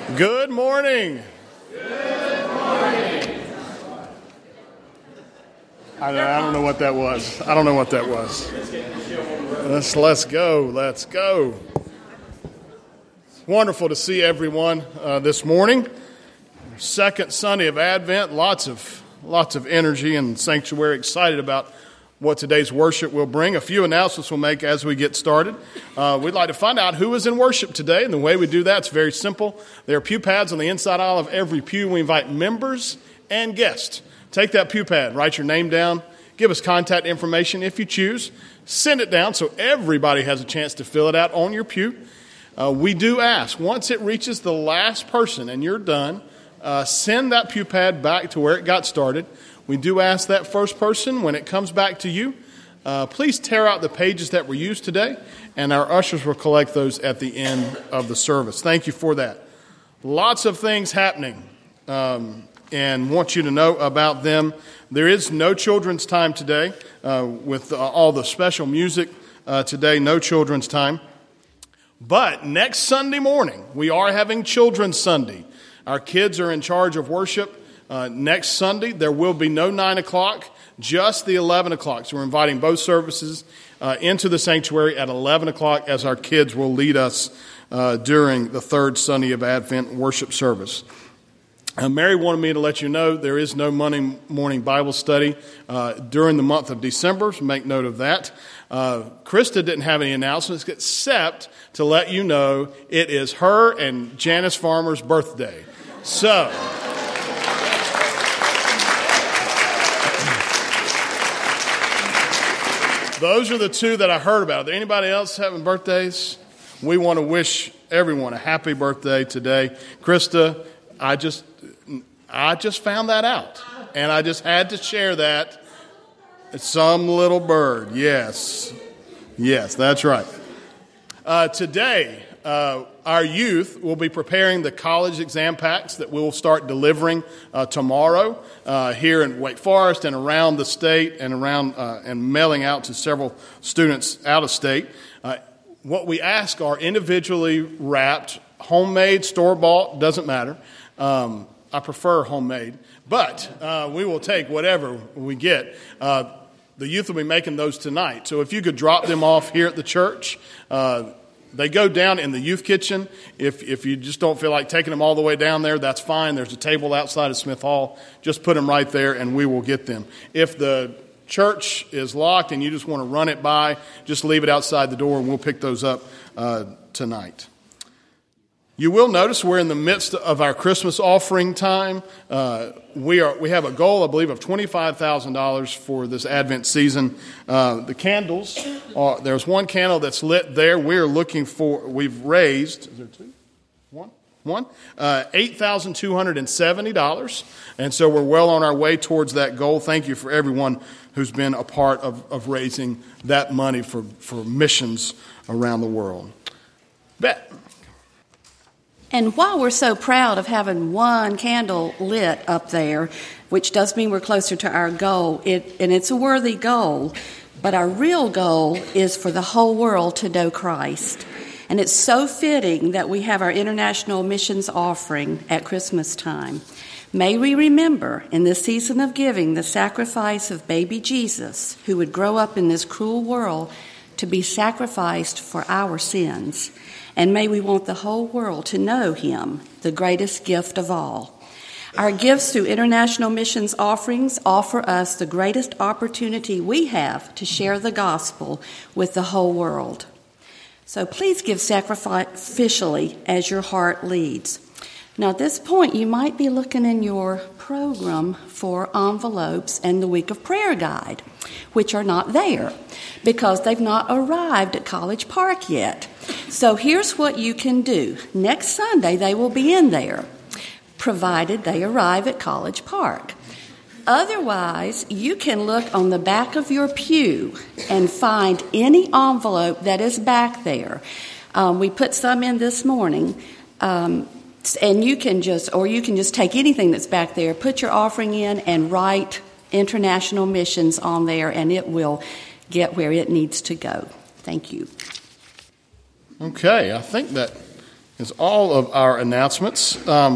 Good morning. Good morning. I don't know what that was. Let's go. It's wonderful to see everyone this morning. Second Sunday of Advent. Lots of energy and sanctuary. Excited about what today's worship will bring. A few announcements we'll make as we get started. We'd like to find out who is in worship today, and the way we do that is very simple. There are pew pads on the inside aisle of every pew. We invite members and guests. Take that pew pad, write your name down, give us contact information if you choose, send it down so everybody has a chance to fill it out on your pew. We do ask, once it reaches the last person and you're done, send that pew pad back to where it got started. We do ask that first person, when it comes back to you, please tear out the pages that were used today, and our ushers will collect those at the end of the service. Thank you for that. Lots of things happening, and want you to know about them. There is no children's time today with all the special music today, no children's time. But next Sunday morning, we are having Children's Sunday. Our kids are in charge of worship. Next Sunday, there will be no 9 o'clock, just the 11 o'clock. So we're inviting both services into the sanctuary at 11 o'clock as our kids will lead us during the third Sunday of Advent worship service. Mary wanted me to let you know there is no Monday morning Bible study during the month of December, so make note of that. Krista didn't have any announcements except to let you know it is her and Janice Farmer's birthday. So... those are the two that I heard about. Are there anybody else having birthdays? We want to wish everyone a happy birthday today. Krista, I just found that out, and I just had to share that. It's some little bird. Yes, that's right. Today, our youth will be preparing the college exam packs that we will start delivering tomorrow here in Wake Forest and around the state and around and mailing out to several students out of state. What we ask are individually wrapped, homemade, store-bought, doesn't matter. I prefer homemade, but we will take whatever we get. The youth will be making those tonight. So if you could drop them off here at the church, they go down in the youth kitchen. If you just don't feel like taking them all the way down there, that's fine. There's a table outside of Smith Hall. Just put them right there, and we will get them. If the church is locked and you just want to run it by, just leave it outside the door, and we'll pick those up tonight. You will notice we're in the midst of our Christmas offering time. We have a goal, I believe, of $25,000 for this Advent season. The candles, there's one candle that's lit there. We've raised, is there two? One? $8,270. And so we're well on our way towards that goal. Thank you for everyone who's been a part of raising that money for missions around the world. Bet. And while we're so proud of having one candle lit up there, which does mean we're closer to our goal, and it's a worthy goal, but our real goal is for the whole world to know Christ. And it's so fitting that we have our international missions offering at Christmas time. May we remember in this season of giving the sacrifice of baby Jesus, who would grow up in this cruel world to be sacrificed for our sins. And may we want the whole world to know him, the greatest gift of all. Our gifts through international missions offerings offer us the greatest opportunity we have to share the gospel with the whole world. So please give sacrificially as your heart leads. Now, at this point, you might be looking in your program for envelopes and the Week of Prayer guide, which are not there because they've not arrived at College Park yet. So here's what you can do. Next Sunday, they will be in there, provided they arrive at College Park. Otherwise, you can look on the back of your pew and find any envelope that is back there. We put some in this morning. And you can just take anything that's back there, put your offering in, and write international missions on there, and it will get where it needs to go. Thank you. Okay, I think that is all of our announcements.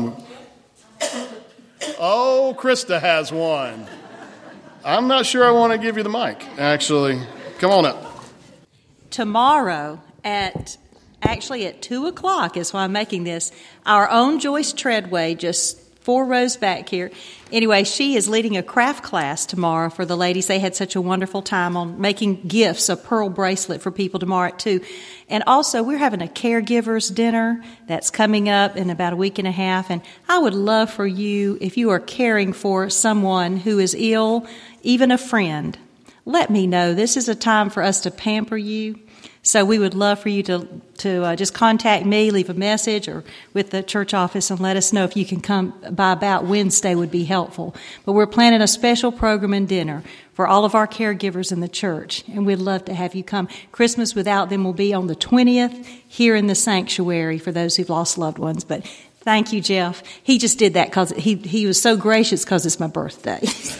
Krista has one. I'm not sure I want to give you the mic, actually. Come on up. Tomorrow at 2 o'clock is why I'm making this, our own Joyce Treadway, just 4 rows back here. Anyway, she is leading a craft class tomorrow for the ladies. They had such a wonderful time on making gifts, a pearl bracelet for people tomorrow at 2. And also, we're having a caregivers dinner that's coming up in about a week and a half. And I would love for you, if you are caring for someone who is ill, even a friend, let me know. This is a time for us to pamper you. So we would love for you to just contact me, leave a message, or with the church office and let us know if you can come by about Wednesday would be helpful. But we're planning a special program and dinner for all of our caregivers in the church, and we'd love to have you come. Christmas without them will be on the 20th here in the sanctuary for those who've lost loved ones. But thank you, Jeff. He just did that because he was so gracious because it's my birthday.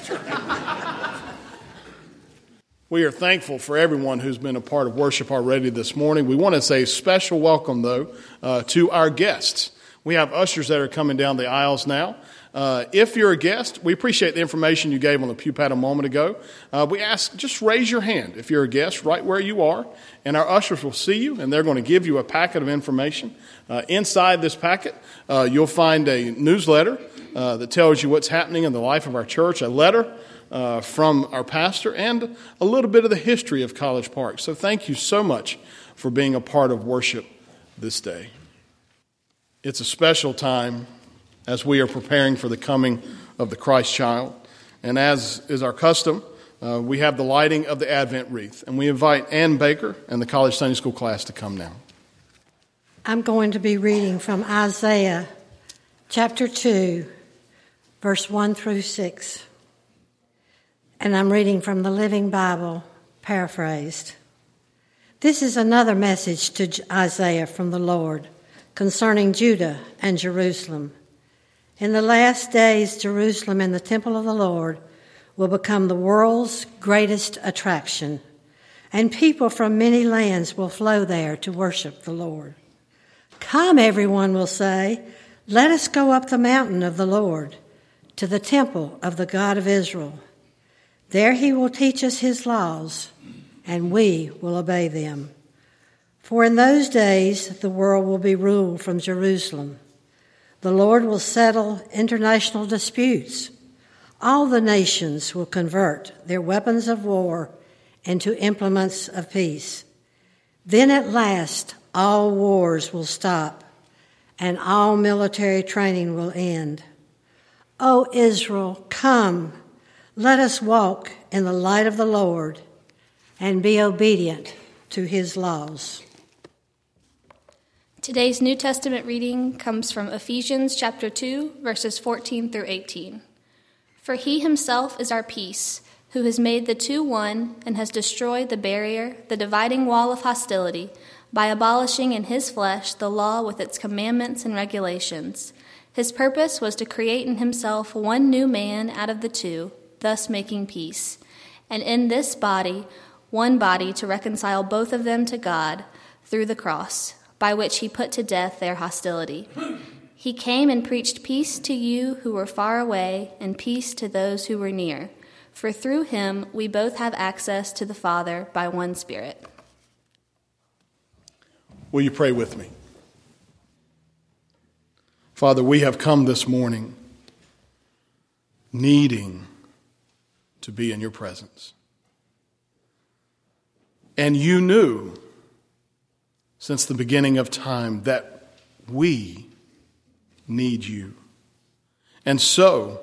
We are thankful for everyone who's been a part of worship already this morning. We want to say special welcome, though, to our guests. We have ushers that are coming down the aisles now. If you're a guest, we appreciate the information you gave on the pew pad a moment ago. We ask, just raise your hand if you're a guest right where you are, and our ushers will see you, and they're going to give you a packet of information. Inside this packet, you'll find a newsletter that tells you what's happening in the life of our church, a letter from our pastor, and a little bit of the history of College Park. So thank you so much for being a part of worship this day. It's a special time as we are preparing for the coming of the Christ child. And as is our custom, we have the lighting of the Advent wreath. And we invite Ann Baker and the College Sunday School class to come now. I'm going to be reading from Isaiah chapter 2, verse 1 through 6. And I'm reading from the Living Bible, paraphrased. This is another message to Isaiah from the Lord concerning Judah and Jerusalem. In the last days, Jerusalem and the temple of the Lord will become the world's greatest attraction, and people from many lands will flow there to worship the Lord. Come, everyone will say, let us go up the mountain of the Lord, to the temple of the God of Israel. There he will teach us his laws, and we will obey them. For in those days the world will be ruled from Jerusalem. The Lord will settle international disputes. All the nations will convert their weapons of war into implements of peace. Then at last all wars will stop, and all military training will end. O Israel, come. Let us walk in the light of the Lord and be obedient to his laws. Today's New Testament reading comes from Ephesians chapter 2, verses 14 through 18. For he himself is our peace, who has made the two one and has destroyed the barrier, the dividing wall of hostility, by abolishing in his flesh the law with its commandments and regulations. His purpose was to create in himself one new man out of the two, thus making peace, and in this body, one body to reconcile both of them to God through the cross, by which he put to death their hostility. He came and preached peace to you who were far away, and peace to those who were near. For through him we both have access to the Father by one Spirit. Will you pray with me? Father, we have come this morning needing to be in your presence. And you knew since the beginning of time that we need you. And so,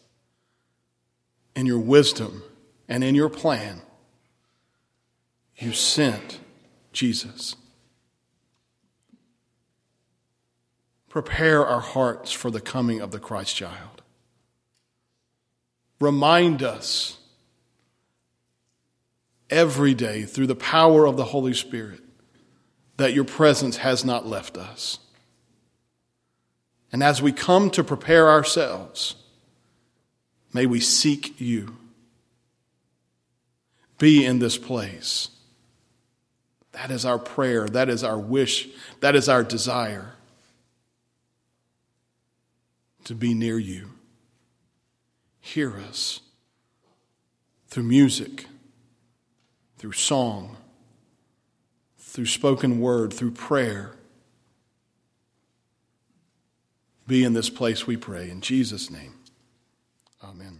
in your wisdom and in your plan, you sent Jesus. Prepare our hearts for the coming of the Christ child. Remind us every day through the power of the Holy Spirit that your presence has not left us. And as we come to prepare ourselves, may we seek you. Be in this place. That is our prayer. That is our wish. That is our desire. to be near you. Hear us through music, through song, through spoken word, through prayer. Be in this place, we pray. In Jesus' name, amen.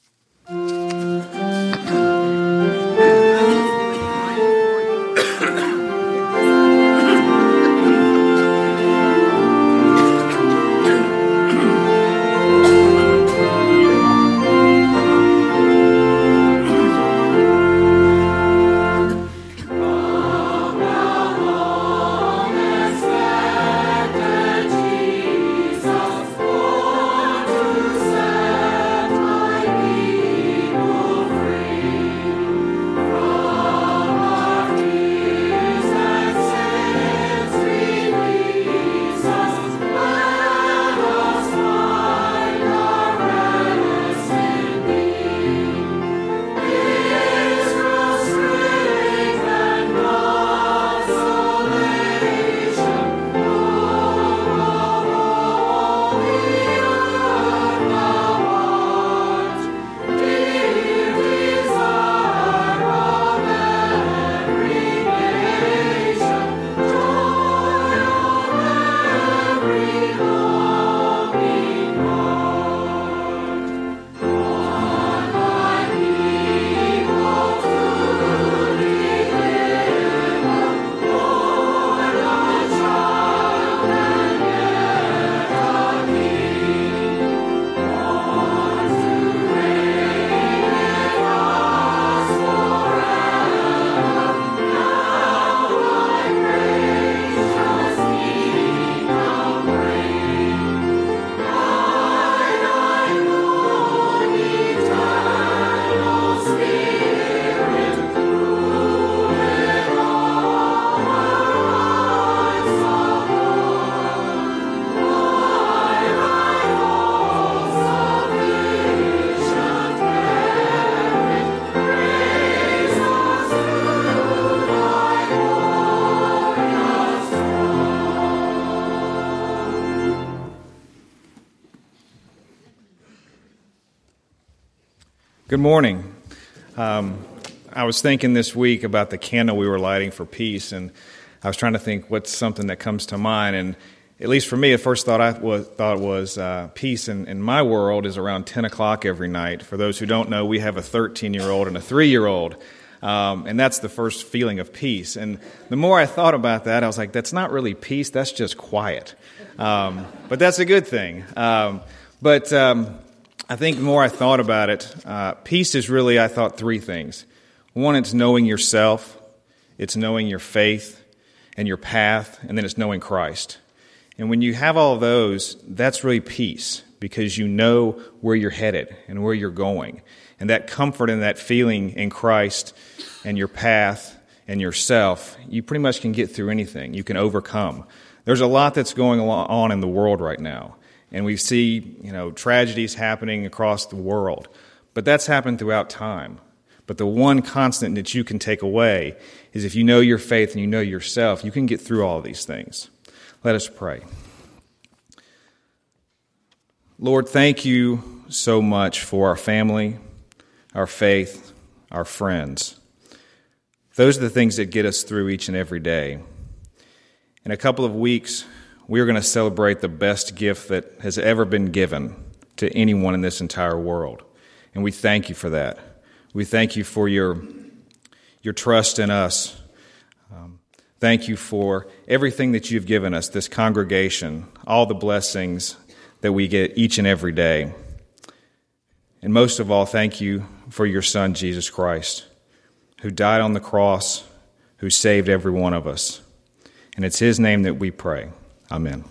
Good morning. I was thinking this week about the candle we were lighting for peace, and I was trying to think what's something that comes to mind. And at least for me, the first thought I thought was peace in my world is around 10 o'clock every night. For those who don't know, we have a 13-year-old and a 3-year-old, and that's the first feeling of peace. And the more I thought about that, I was like, that's not really peace, that's just quiet. But that's a good thing. I think the more I thought about it, peace is really, I thought, three things. One, it's knowing yourself, it's knowing your faith and your path, and then it's knowing Christ. And when you have all of those, that's really peace, because you know where you're headed and where you're going. And that comfort and that feeling in Christ and your path and yourself, you pretty much can get through anything. You can overcome. There's a lot that's going on in the world right now. And we see, tragedies happening across the world. But that's happened throughout time. But the one constant that you can take away is if you know your faith and you know yourself, you can get through all of these things. Let us pray. Lord, thank you so much for our family, our faith, our friends. Those are the things that get us through each and every day. In a couple of weeks, we are going to celebrate the best gift that has ever been given to anyone in this entire world. And we thank you for that. We thank you for your trust in us. Thank you for everything that you've given us, this congregation, all the blessings that we get each and every day. And most of all, thank you for your Son, Jesus Christ, who died on the cross, who saved every one of us. And it's his name that we pray. Amen.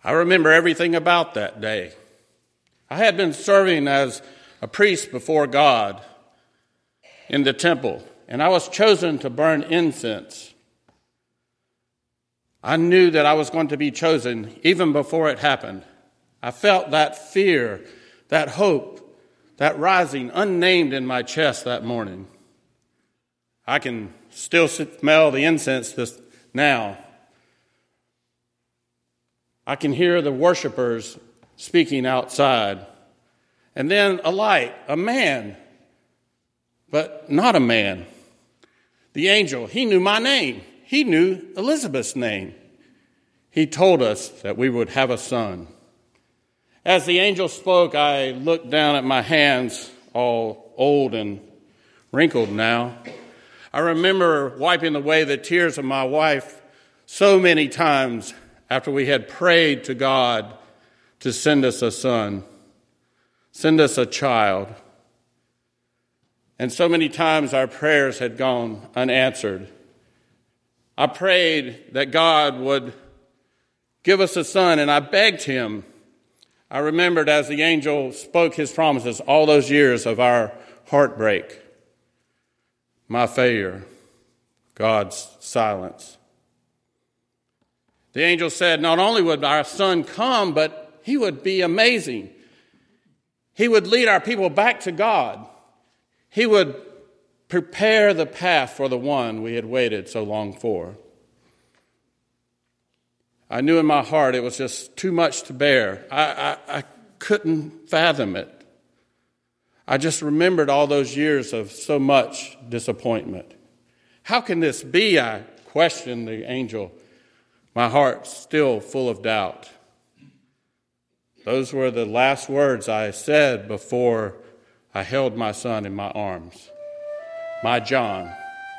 I remember everything about that day. I had been serving as a priest before God in the temple, and I was chosen to burn incense. I knew that I was going to be chosen even before it happened. I felt that fear, that hope, that rising unnamed in my chest that morning. I can still smell the incense now. I can hear the worshipers speaking outside. And then a light, a man, but not a man. The angel, he knew my name. He knew Elizabeth's name. He told us that we would have a son. As the angel spoke, I looked down at my hands, all old and wrinkled now. I remember wiping away the tears of my wife so many times after we had prayed to God to send us a son, send us a child. And so many times our prayers had gone unanswered. I prayed that God would give us a son, and I begged him. I remembered as the angel spoke his promises all those years of our heartbreak, my failure, God's silence. The angel said not only would our son come, but he would be amazing. He would lead our people back to God. He would prepare the path for the one we had waited so long for. I knew in my heart it was just too much to bear. I couldn't fathom it. I just remembered all those years of so much disappointment. How can this be? I questioned the angel, my heart still full of doubt. Those were the last words I said before I held my son in my arms. My John.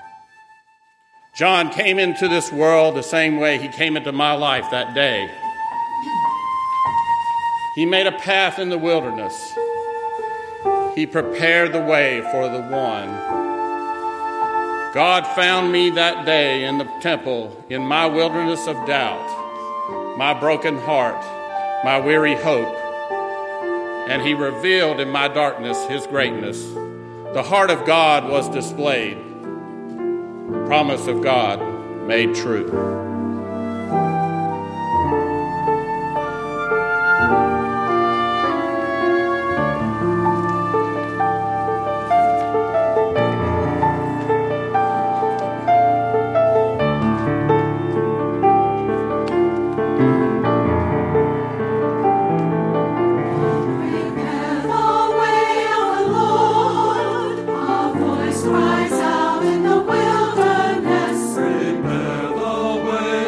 John came into this world the same way he came into my life that day. He made a path in the wilderness. He prepared the way for the one. God found me that day in the temple in my wilderness of doubt, my broken heart, my weary hope. And he revealed in my darkness his greatness. The heart of God was displayed. Promise of God made true. Cries out in the wilderness. Prepare the way.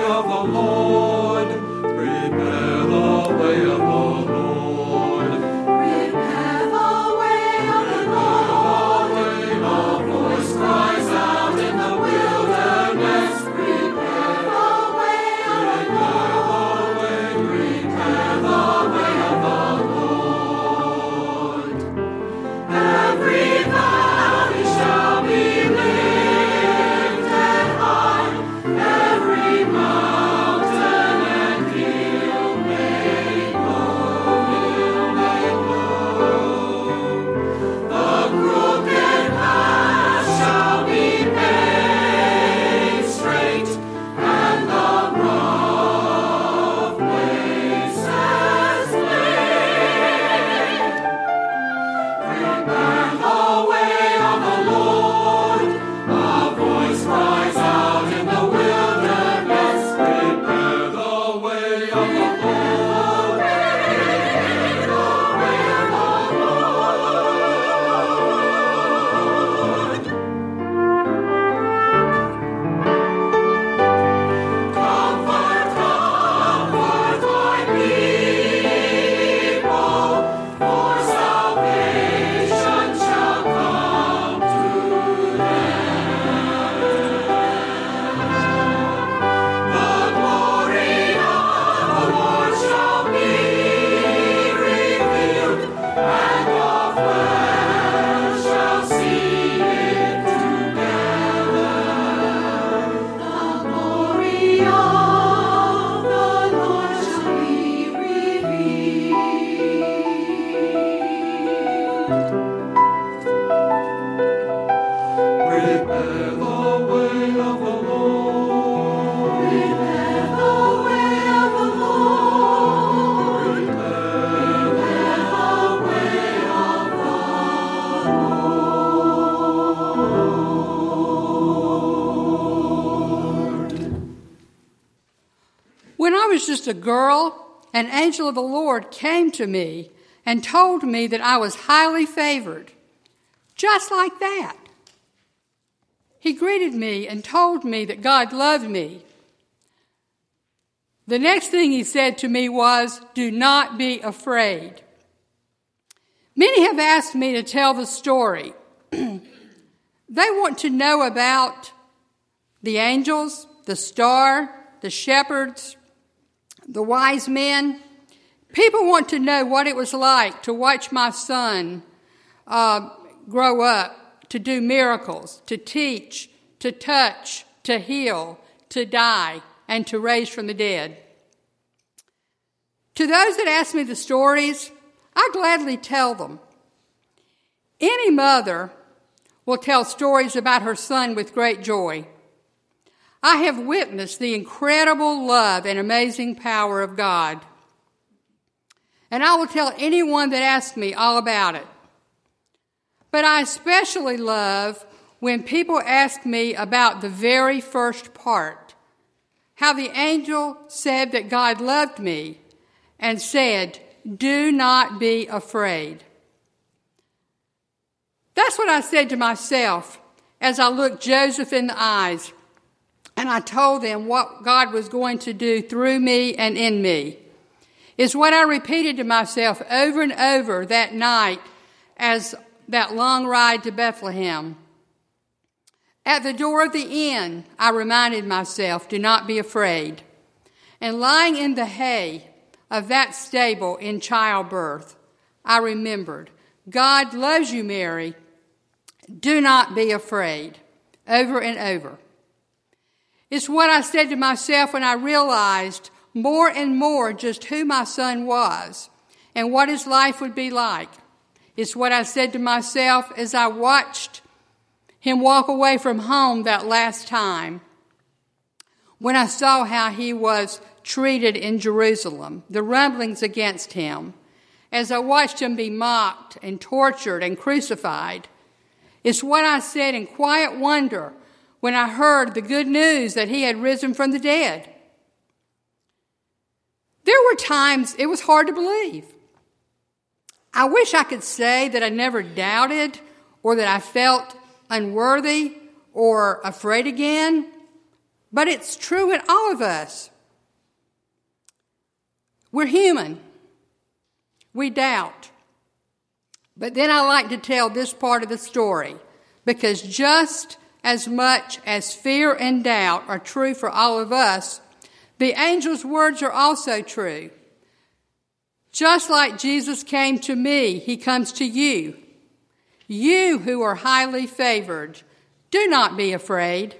was just a girl, an angel of the Lord came to me and told me that I was highly favored. Just like that. He greeted me and told me that God loved me. The next thing he said to me was, "Do not be afraid." Many have asked me to tell the story. They want to know about the angels, the star, the shepherds, the wise men. People want to know what it was like to watch my son grow up, to do miracles, to teach, to touch, to heal, to die, and to raise from the dead. To those that ask me the stories, I gladly tell them. Any mother will tell stories about her son with great joy. I have witnessed the incredible love and amazing power of God. And I will tell anyone that asks me all about it. But I especially love when people ask me about the very first part, how the angel said that God loved me and said, "Do not be afraid." That's what I said to myself as I looked Joseph in the eyes and I told them what God was going to do through me and in me. It's what I repeated to myself over and over that night as that long ride to Bethlehem. At the door of the inn, I reminded myself, "Do not be afraid." And lying in the hay of that stable in childbirth, I remembered, "God loves you, Mary. Do not be afraid," over and over. It's what I said to myself when I realized more and more just who my son was and what his life would be like. It's what I said to myself as I watched him walk away from home that last time, when I saw how he was treated in Jerusalem, the rumblings against him, as I watched him be mocked and tortured and crucified. It's what I said in quiet wonder when I heard the good news that he had risen from the dead. There were times it was hard to believe. I wish I could say that I never doubted or that I felt unworthy or afraid again, but it's true in all of us. We're human. We doubt. But then I like to tell this part of the story, because just as much as fear and doubt are true for all of us, the angel's words are also true. Just like Jesus came to me, he comes to you. You who are highly favored, do not be afraid.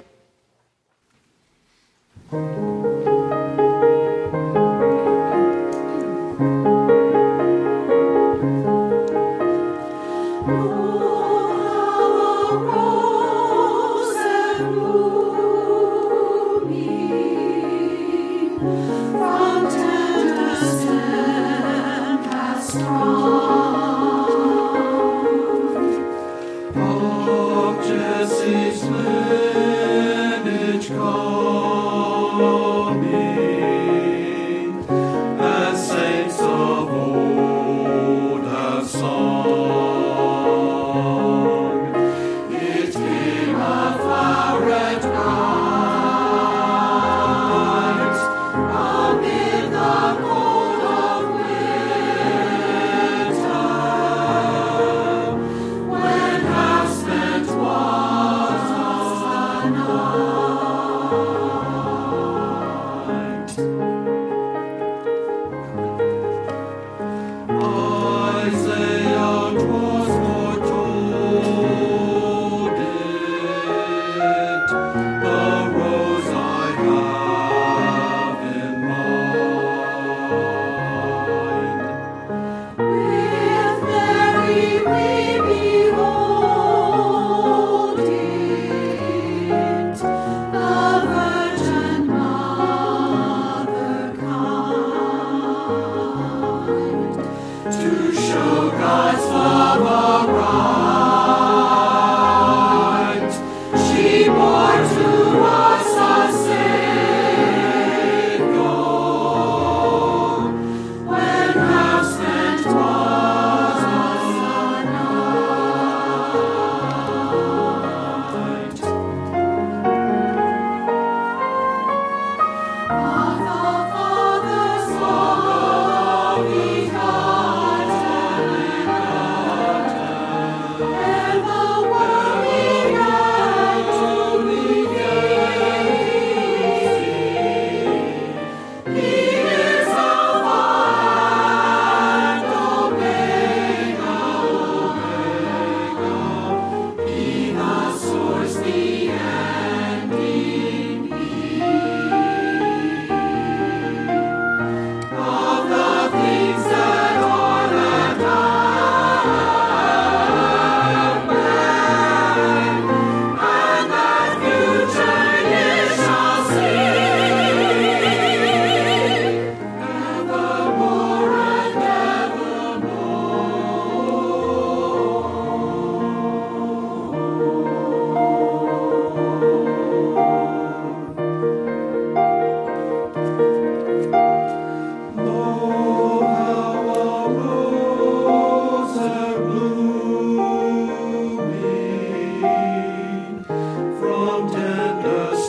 Behold it, the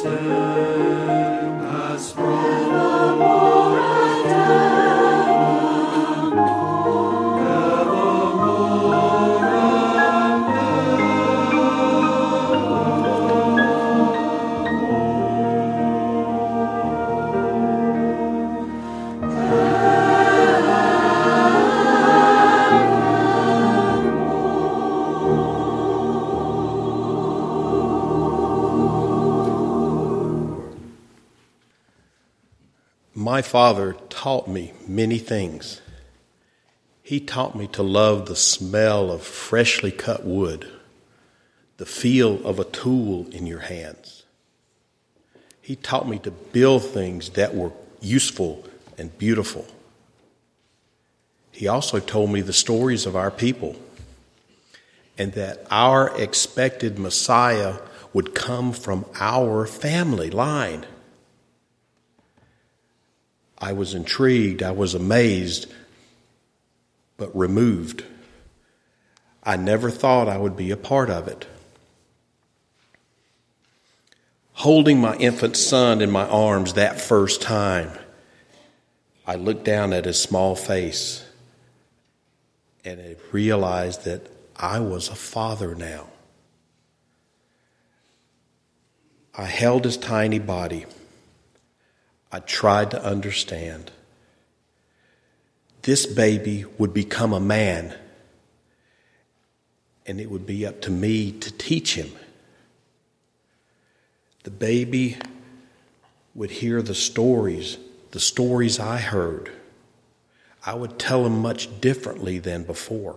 My father taught me many things. He taught me to love the smell of freshly cut wood, the feel of a tool in your hands. He taught me to build things that were useful and beautiful. He also told me the stories of our people and that our expected Messiah would come from our family line. I was intrigued, I was amazed, but removed. I never thought I would be a part of it. Holding my infant son in my arms that first time, I looked down at his small face and I realized that I was a father now. I held his tiny body. I tried to understand. This baby would become a man, and it would be up to me to teach him. The baby would hear the stories I heard. I would tell him much differently than before.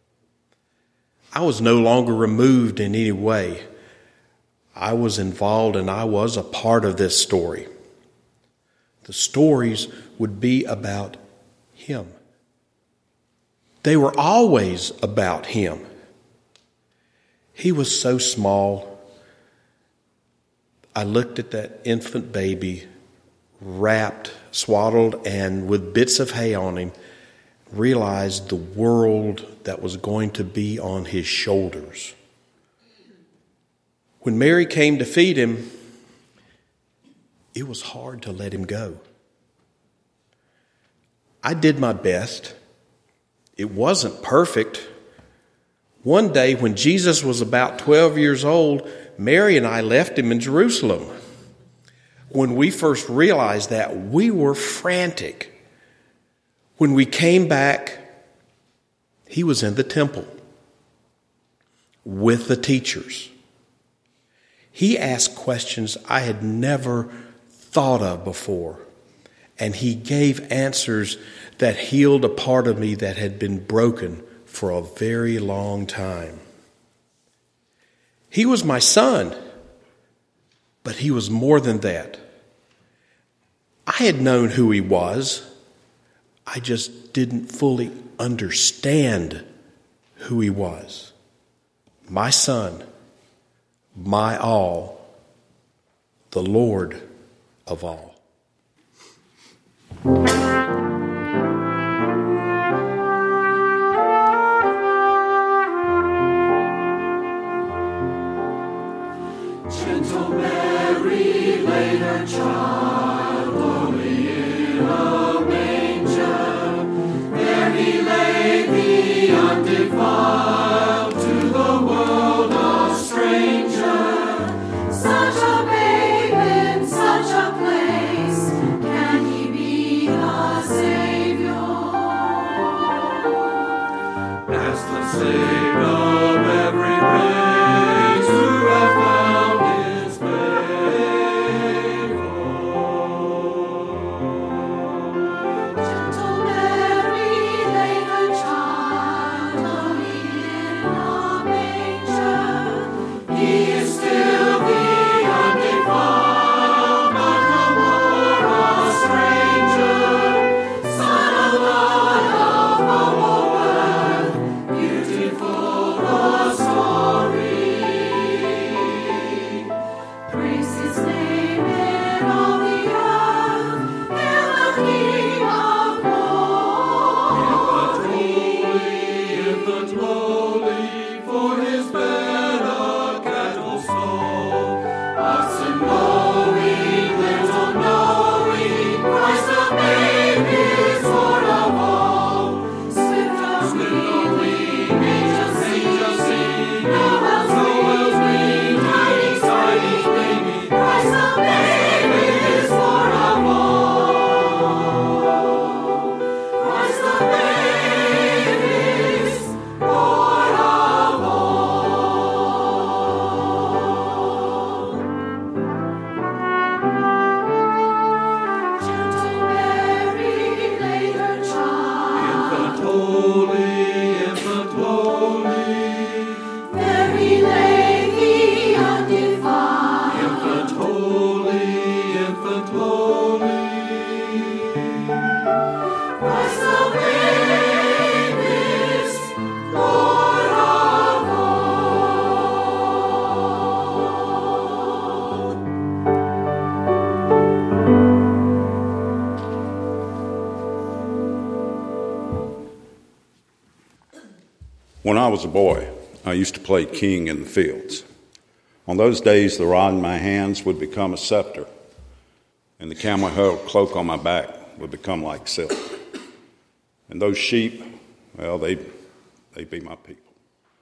I was no longer removed in any way. I was involved and I was a part of this story. The stories would be about him. They were always about him. He was so small. I looked at that infant baby, wrapped, swaddled, and with bits of hay on him, realized the world that was going to be on his shoulders. When Mary came to feed him, it was hard to let him go. I did my best. It wasn't perfect. One day when Jesus was about 12 years old, Mary and I left him in Jerusalem. When we first realized that, we were frantic. When we came back, he was in the temple with the teachers. He asked questions I had never thought of before, and he gave answers that healed a part of me that had been broken for a very long time. He was my son, but he was more than that. I had known who he was. I just didn't fully understand who he was. My son, my all, the Lord of all. Gentle Mary laid her child lowly in a manger. There he lay, the undefiled, to the world a stranger. Such a babe in such a place, can he be the Savior? As the Savior of every race who hath found his favor. Gentle Mary laid her child lowly When I was a boy, I used to play king in the fields. On those days, the rod in my hands would become a scepter, and the camel cloak on my back would become like silk. And those sheep, well, they'd be my people,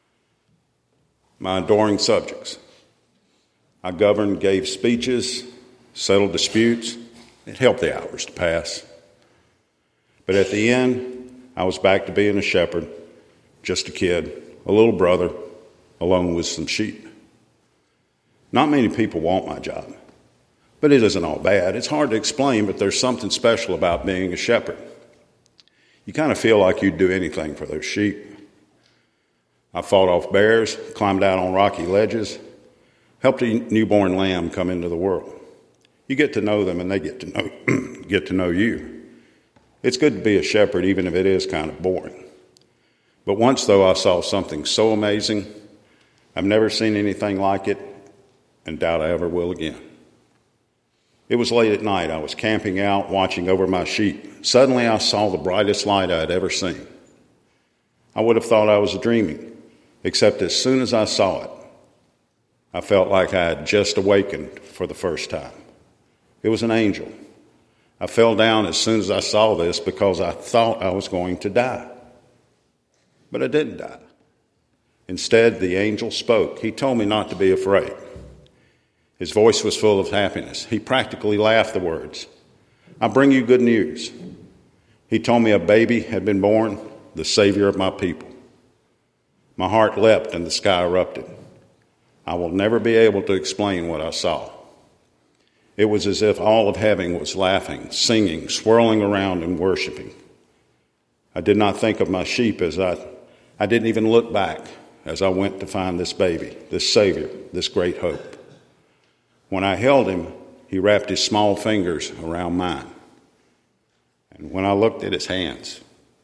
my adoring subjects. I governed, gave speeches, settled disputes. It helped the hours to pass. But at the end, I was back to being a shepherd, just a kid, a little brother, alone with some sheep. Not many people want my job, but it isn't all bad. It's hard to explain, but there's something special about being a shepherd. You kind of feel like you'd do anything for those sheep. I fought off bears, climbed out on rocky ledges, helped a newborn lamb come into the world. You get to know them, and they get to know you. It's good to be a shepherd, even if it is kind of boring. But once, though, I saw something so amazing, I've never seen anything like it, and doubt I ever will again. It was late at night. I was camping out, watching over my sheep. Suddenly, I saw the brightest light I had ever seen. I would have thought I was dreaming, except as soon as I saw it, I felt like I had just awakened for the first time. It was an angel. I fell down as soon as I saw this because I thought I was going to die. But I didn't die. Instead, the angel spoke. He told me not to be afraid. His voice was full of happiness. He practically laughed the words, "I bring you good news." He told me a baby had been born, the Savior of my people. My heart leapt and the sky erupted. I will never be able to explain what I saw. It was as if all of heaven was laughing, singing, swirling around and worshiping. I did not think of my sheep as I didn't even look back as I went to find this baby, this Savior, this great hope. When I held him, he wrapped his small fingers around mine. And when I looked at his hands,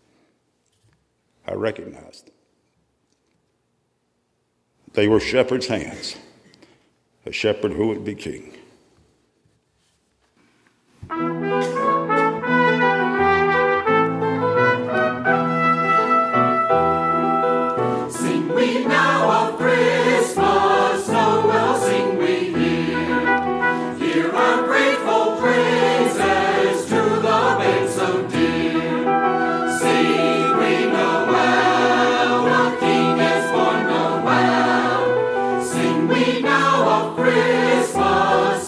I recognized them. They were shepherd's hands, a shepherd who would be king. Sing we now of Christmas, so well sing we here. Hear our grateful praises to the babe so dear. Sing we Noel, the King is born Noel. Sing we now of Christmas,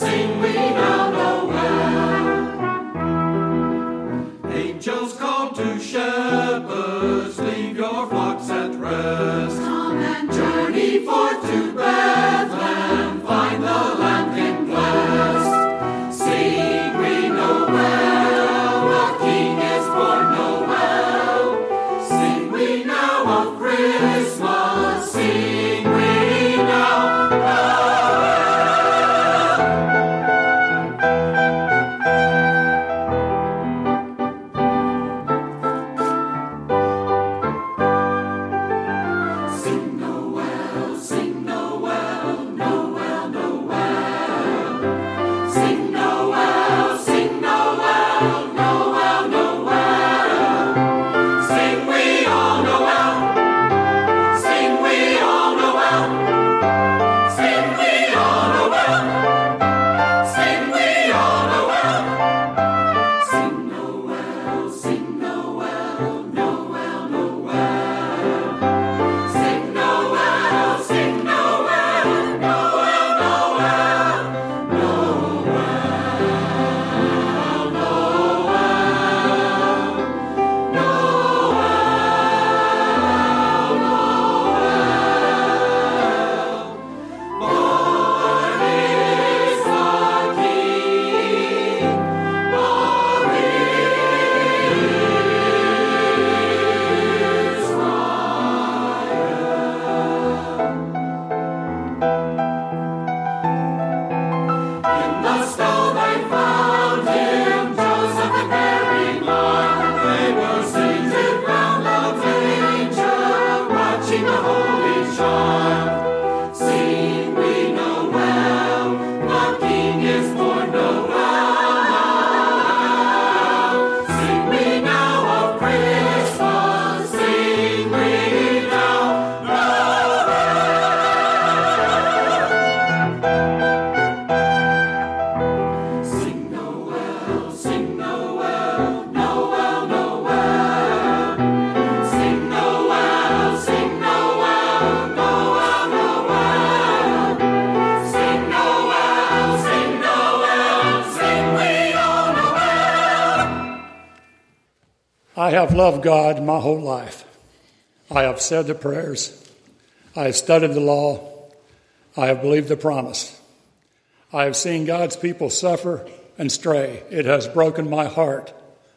I have loved God my whole life. I have said the prayers. I have studied the law. I have believed the promise. I have seen God's people suffer and stray. It has broken my heart.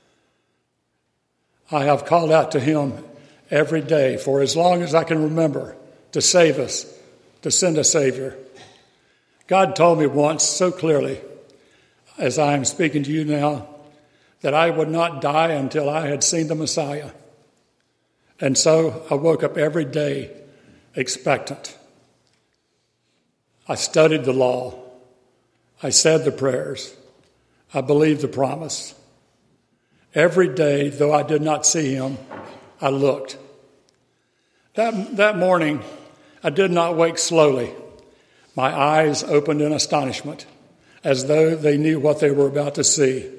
I have called out to him every day for as long as I can remember to save us, to send a Savior. God told me once so clearly, as I am speaking to you now, that I would not die until I had seen the Messiah. And so I woke up every day expectant. I studied the law. I said the prayers. I believed the promise. Every day, though I did not see him, I looked. That morning, I did not wake slowly. My eyes opened in astonishment, as though they knew what they were about to see.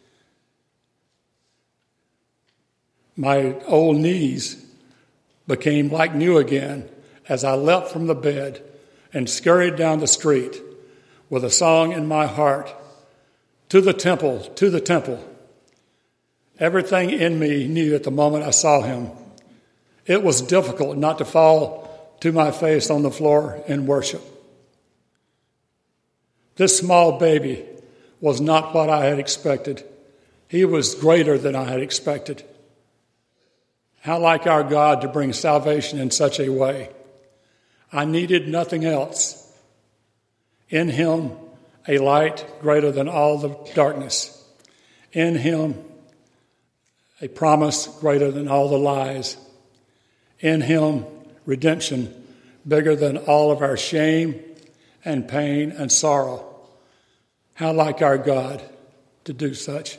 My old knees became like new again as I leapt from the bed and scurried down the street with a song in my heart, to the temple, to the temple. Everything in me knew at the moment I saw him. It was difficult not to fall to my face on the floor in worship. This small baby was not what I had expected. He was greater than I had expected. How like our God to bring salvation in such a way. I needed nothing else. In him, a light greater than all the darkness. In him, a promise greater than all the lies. In him, redemption bigger than all of our shame and pain and sorrow. How like our God to do such.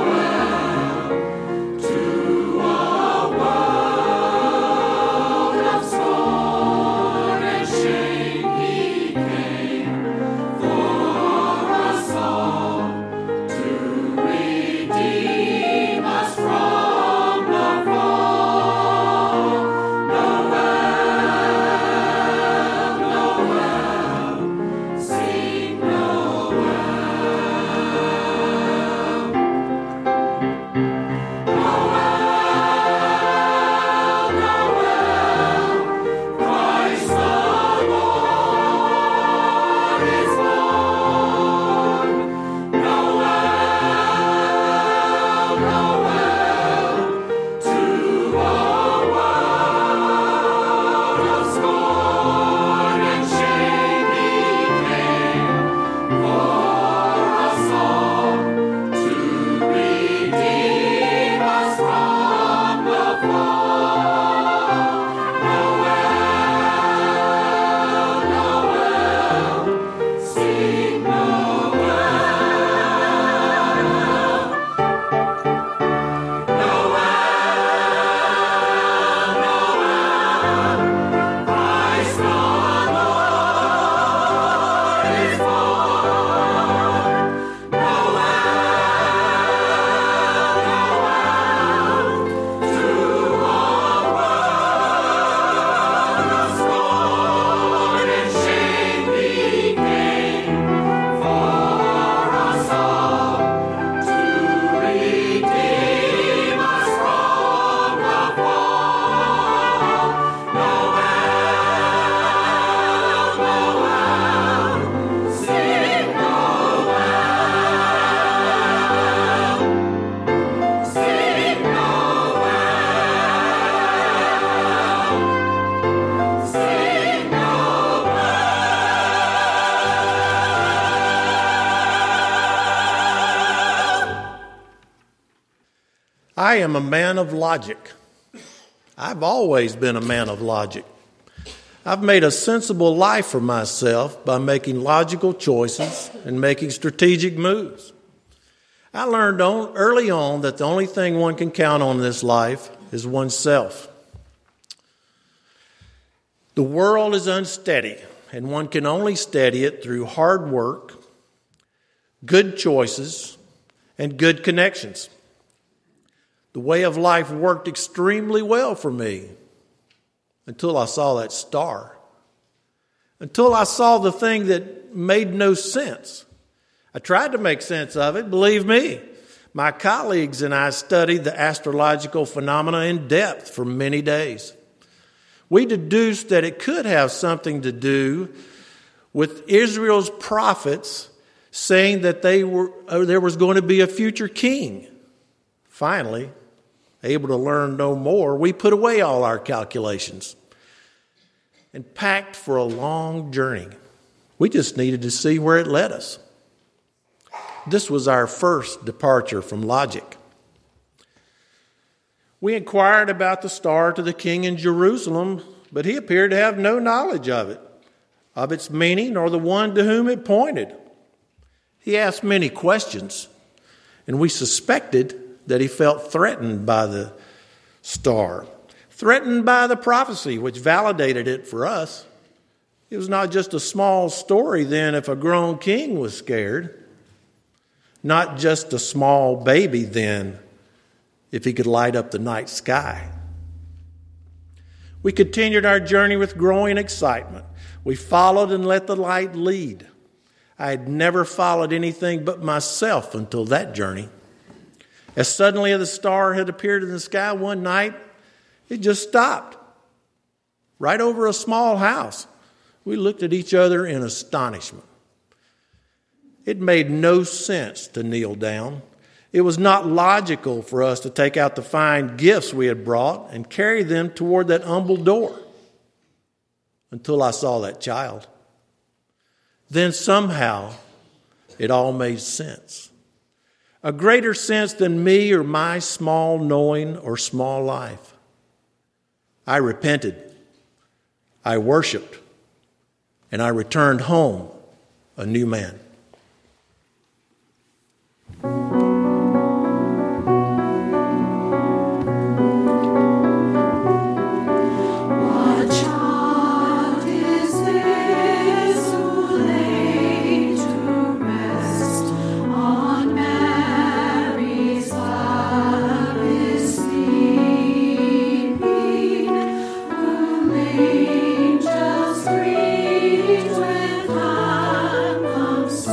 Noel. I am a man of logic. I've always been a man of logic. I've made a sensible life for myself by making logical choices and making strategic moves. I learned early on that the only thing one can count on in this life is oneself. The world is unsteady, and one can only steady it through hard work, good choices, and good connections. The way of life worked extremely well for me until I saw that star. Until I saw the thing that made no sense. I tried to make sense of it, believe me. My colleagues and I studied the astrological phenomena in depth for many days. We deduced that it could have something to do with Israel's prophets saying that there was going to be a future king. Finally, able to learn no more, we put away all our calculations and packed for a long journey. We just needed to see where it led us. This was our first departure from logic. We inquired about the star to the king in Jerusalem, but he appeared to have no knowledge of it, of its meaning, or the one to whom it pointed. He asked many questions, and we suspected that he felt threatened by the star, threatened by the prophecy, which validated it for us. It was not just a small story then if a grown king was scared, not just a small baby then if he could light up the night sky. We continued our journey with growing excitement. We followed and let the light lead. I had never followed anything but myself until that journey. As suddenly as the star had appeared in the sky one night, it just stopped right over a small house. We looked at each other in astonishment. It made no sense to kneel down. It was not logical for us to take out the fine gifts we had brought and carry them toward that humble door until I saw that child. Then somehow it all made sense. A greater sense than me or my small knowing or small life. I repented, I worshiped, and I returned home a new man. Angels greet with hand from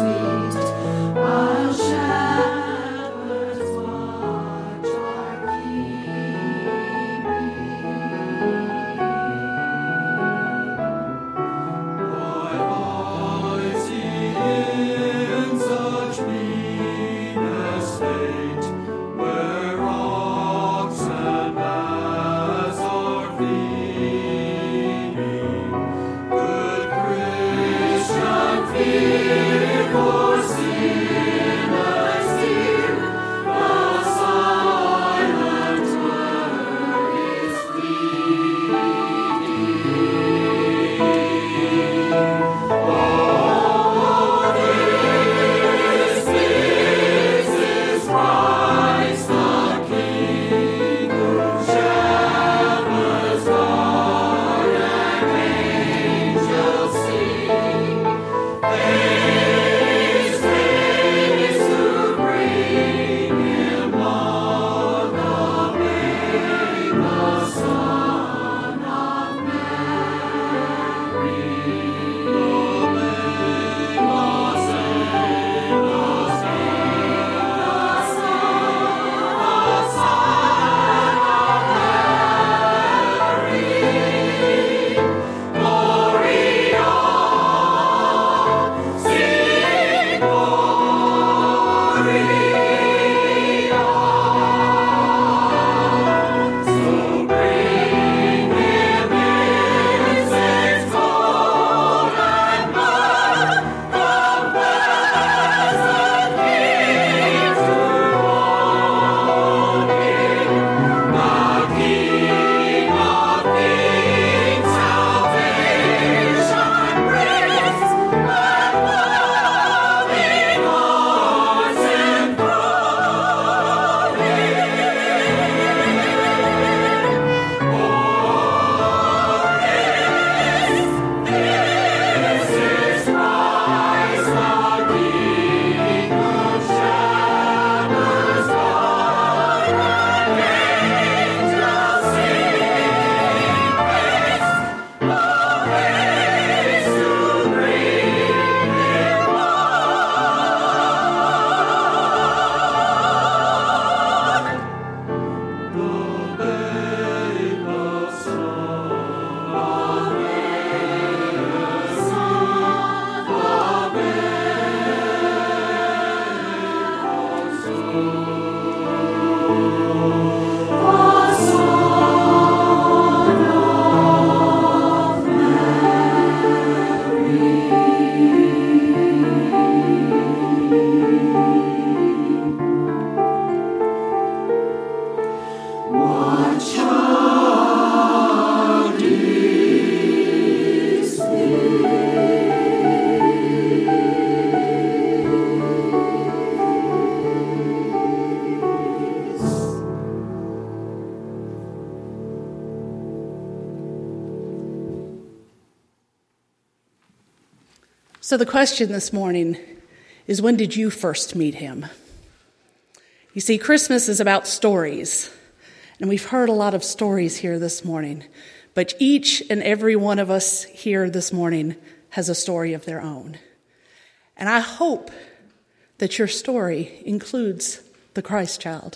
So the question this morning is, when did you first meet him? You see, Christmas is about stories, and we've heard a lot of stories here this morning, but each and every one of us here this morning has a story of their own. And I hope that your story includes the Christ child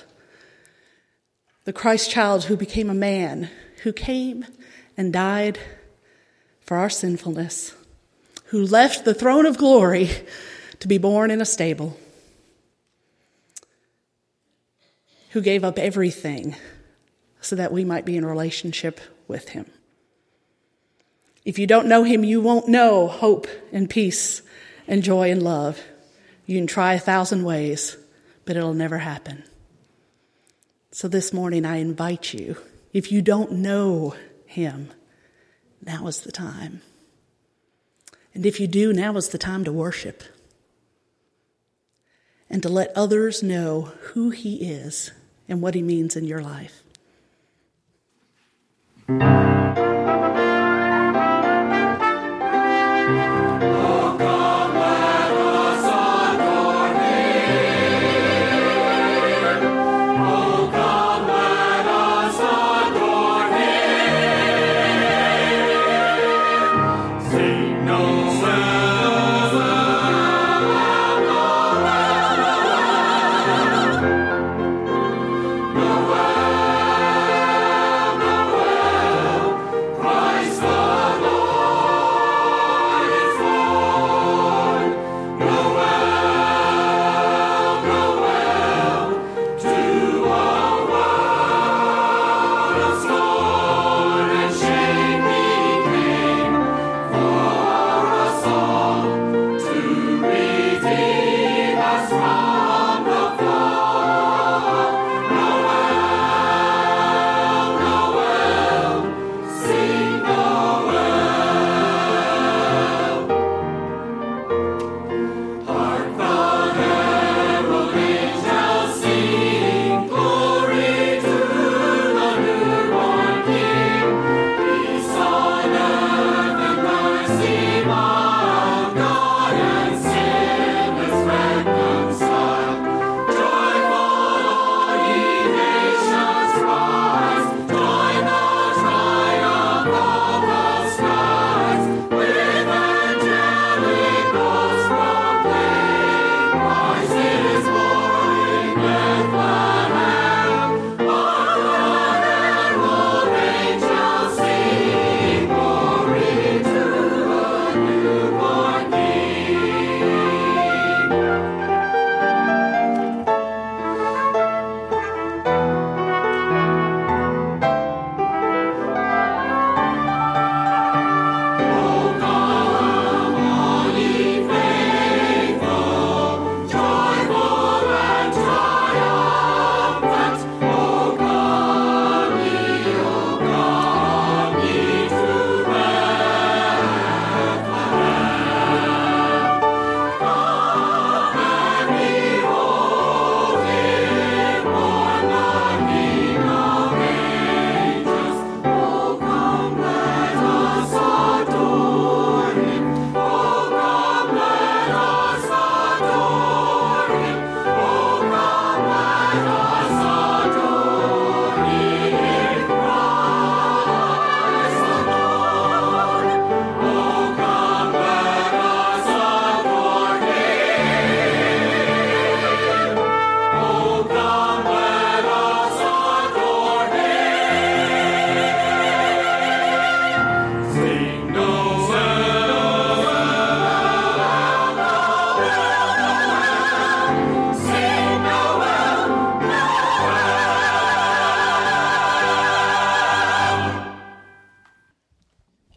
who became a man, who came and died for our sinfulness, who left the throne of glory to be born in a stable, who gave up everything so that we might be in a relationship with him. If you don't know him, you won't know hope and peace and joy and love. You can try 1,000 ways, but it'll never happen. So this morning I invite you, if you don't know him, now is the time. And if you do, now is the time to worship and to let others know who he is and what he means in your life.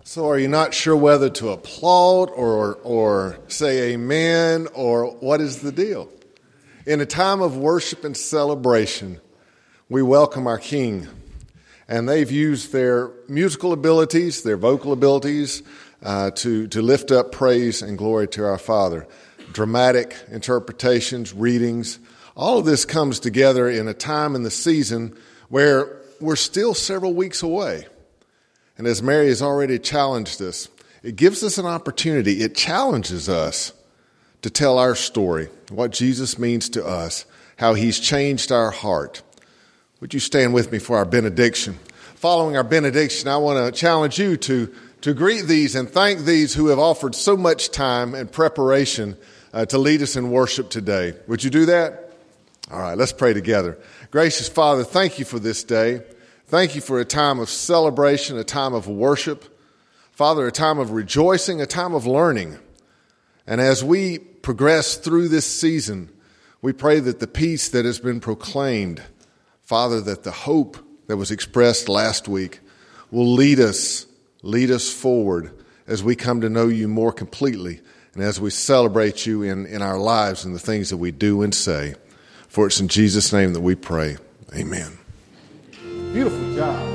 So are you not sure whether to applaud or say amen, or what is the deal? In a time of worship and celebration, we welcome our King. And they've used their musical abilities, their vocal abilities, to lift up praise and glory to our Father. Dramatic interpretations, readings, all of this comes together in a time in the season where we're still several weeks away. And as Mary has already challenged us, it gives us an opportunity. It challenges us to tell our story, what Jesus means to us, how he's changed our heart. Would you stand with me for our benediction? Following our benediction, I want to challenge you to greet these and thank these who have offered so much time and preparation to lead us in worship today. Would you do that? All right, let's pray together. Gracious Father, thank you for this day. Thank you for a time of celebration, a time of worship. Father, a time of rejoicing, a time of learning. And as we progress through this season, we pray that the peace that has been proclaimed, Father, that the hope that was expressed last week will lead us forward as we come to know you more completely and as we celebrate you in our lives and the things that we do and say. For it's in Jesus' name that we pray. Amen. Beautiful job.